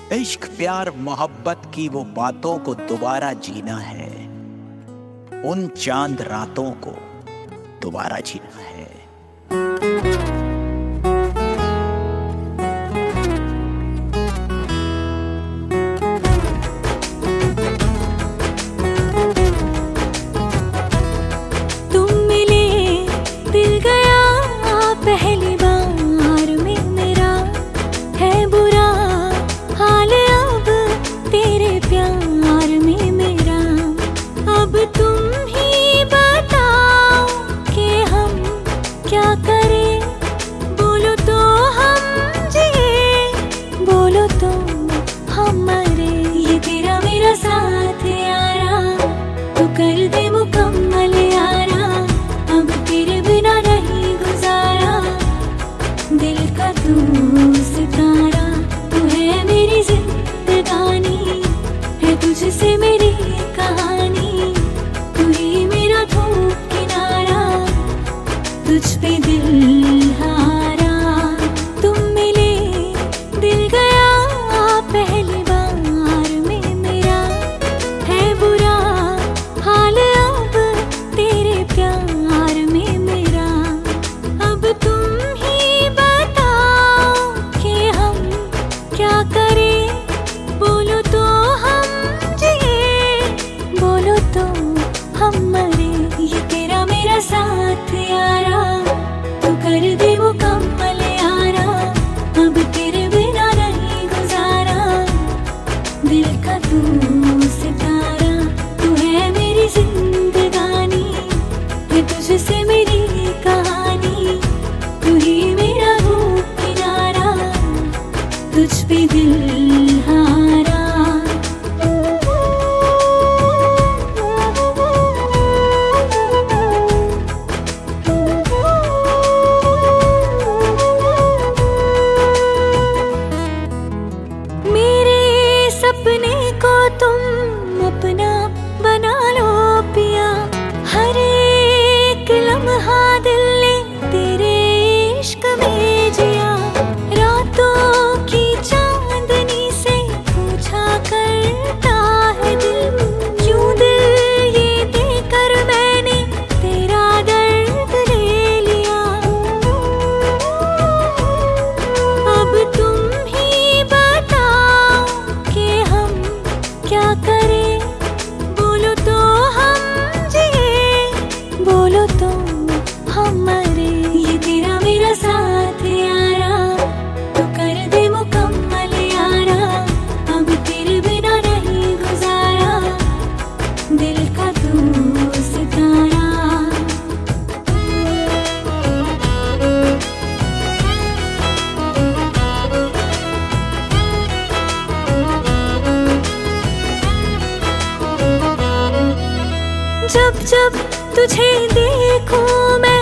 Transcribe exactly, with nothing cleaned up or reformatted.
इश्क प्यार मोहब्बत की वो बातों को दोबारा जीना है, उन चांद रातों को दोबारा जीना है। तुम मिले दिल गया पहली बार में, मेरा है बुरा हाल अब तेरे प्यार में मेरा। अब तुम ही बताओ कि हम क्या करें, बोलो तो हम जिए, बोलो तो हम मरे। ये तेरा मेरा साथ यारा, तो कर दे मुकम्मल यारा, अब तेरे बिना नहीं गुजारा। दिल का तू सितारा, तू है मेरी जिंदगानी, है तुझसे मेरी कहानी। तू ही मेरा धूप किनारा, तुझ पे दिल हारा। तुम मिले दिल गया पहली बार में, मेरा है बुरा हाल अब तेरे प्यार में मेरा। अब तुम ही बताओ कि हम क्या करें, बोलो तो हम जिए, बोलो तो हम मरे। ये तेरा मेरा साथ यारा, तू कर दे मुकम्मल यारा, अब तेरे बिना नहीं गुजारा। दिल का तू सितारा, तू है मेरी जिंदगानी, है तुझसे मेरी कहानी। तू ही मेरा रूप किनारा, तुझ पे दिल हारा। मेरे सपने को तुम अपना बना लो पिया, हर एक लम्हा दिल ने तेरे इश्क में जिया। रातों की चांदनी से पूछा करता है दिल, क्यों दिल ये देकर मैंने तेरा दर्द ले लिया। अब तुम ही बताओ कि हम क्या करें, बोलो तो हम जिए, बोलो तो हम मरे। ये तेरा मेरा साथ यारा, तो कर दे मुकम्मल यारा, अब तेरे बिना नहीं गुजारा। दिल का तू सितारा। जब जब तुझे देखूं मैं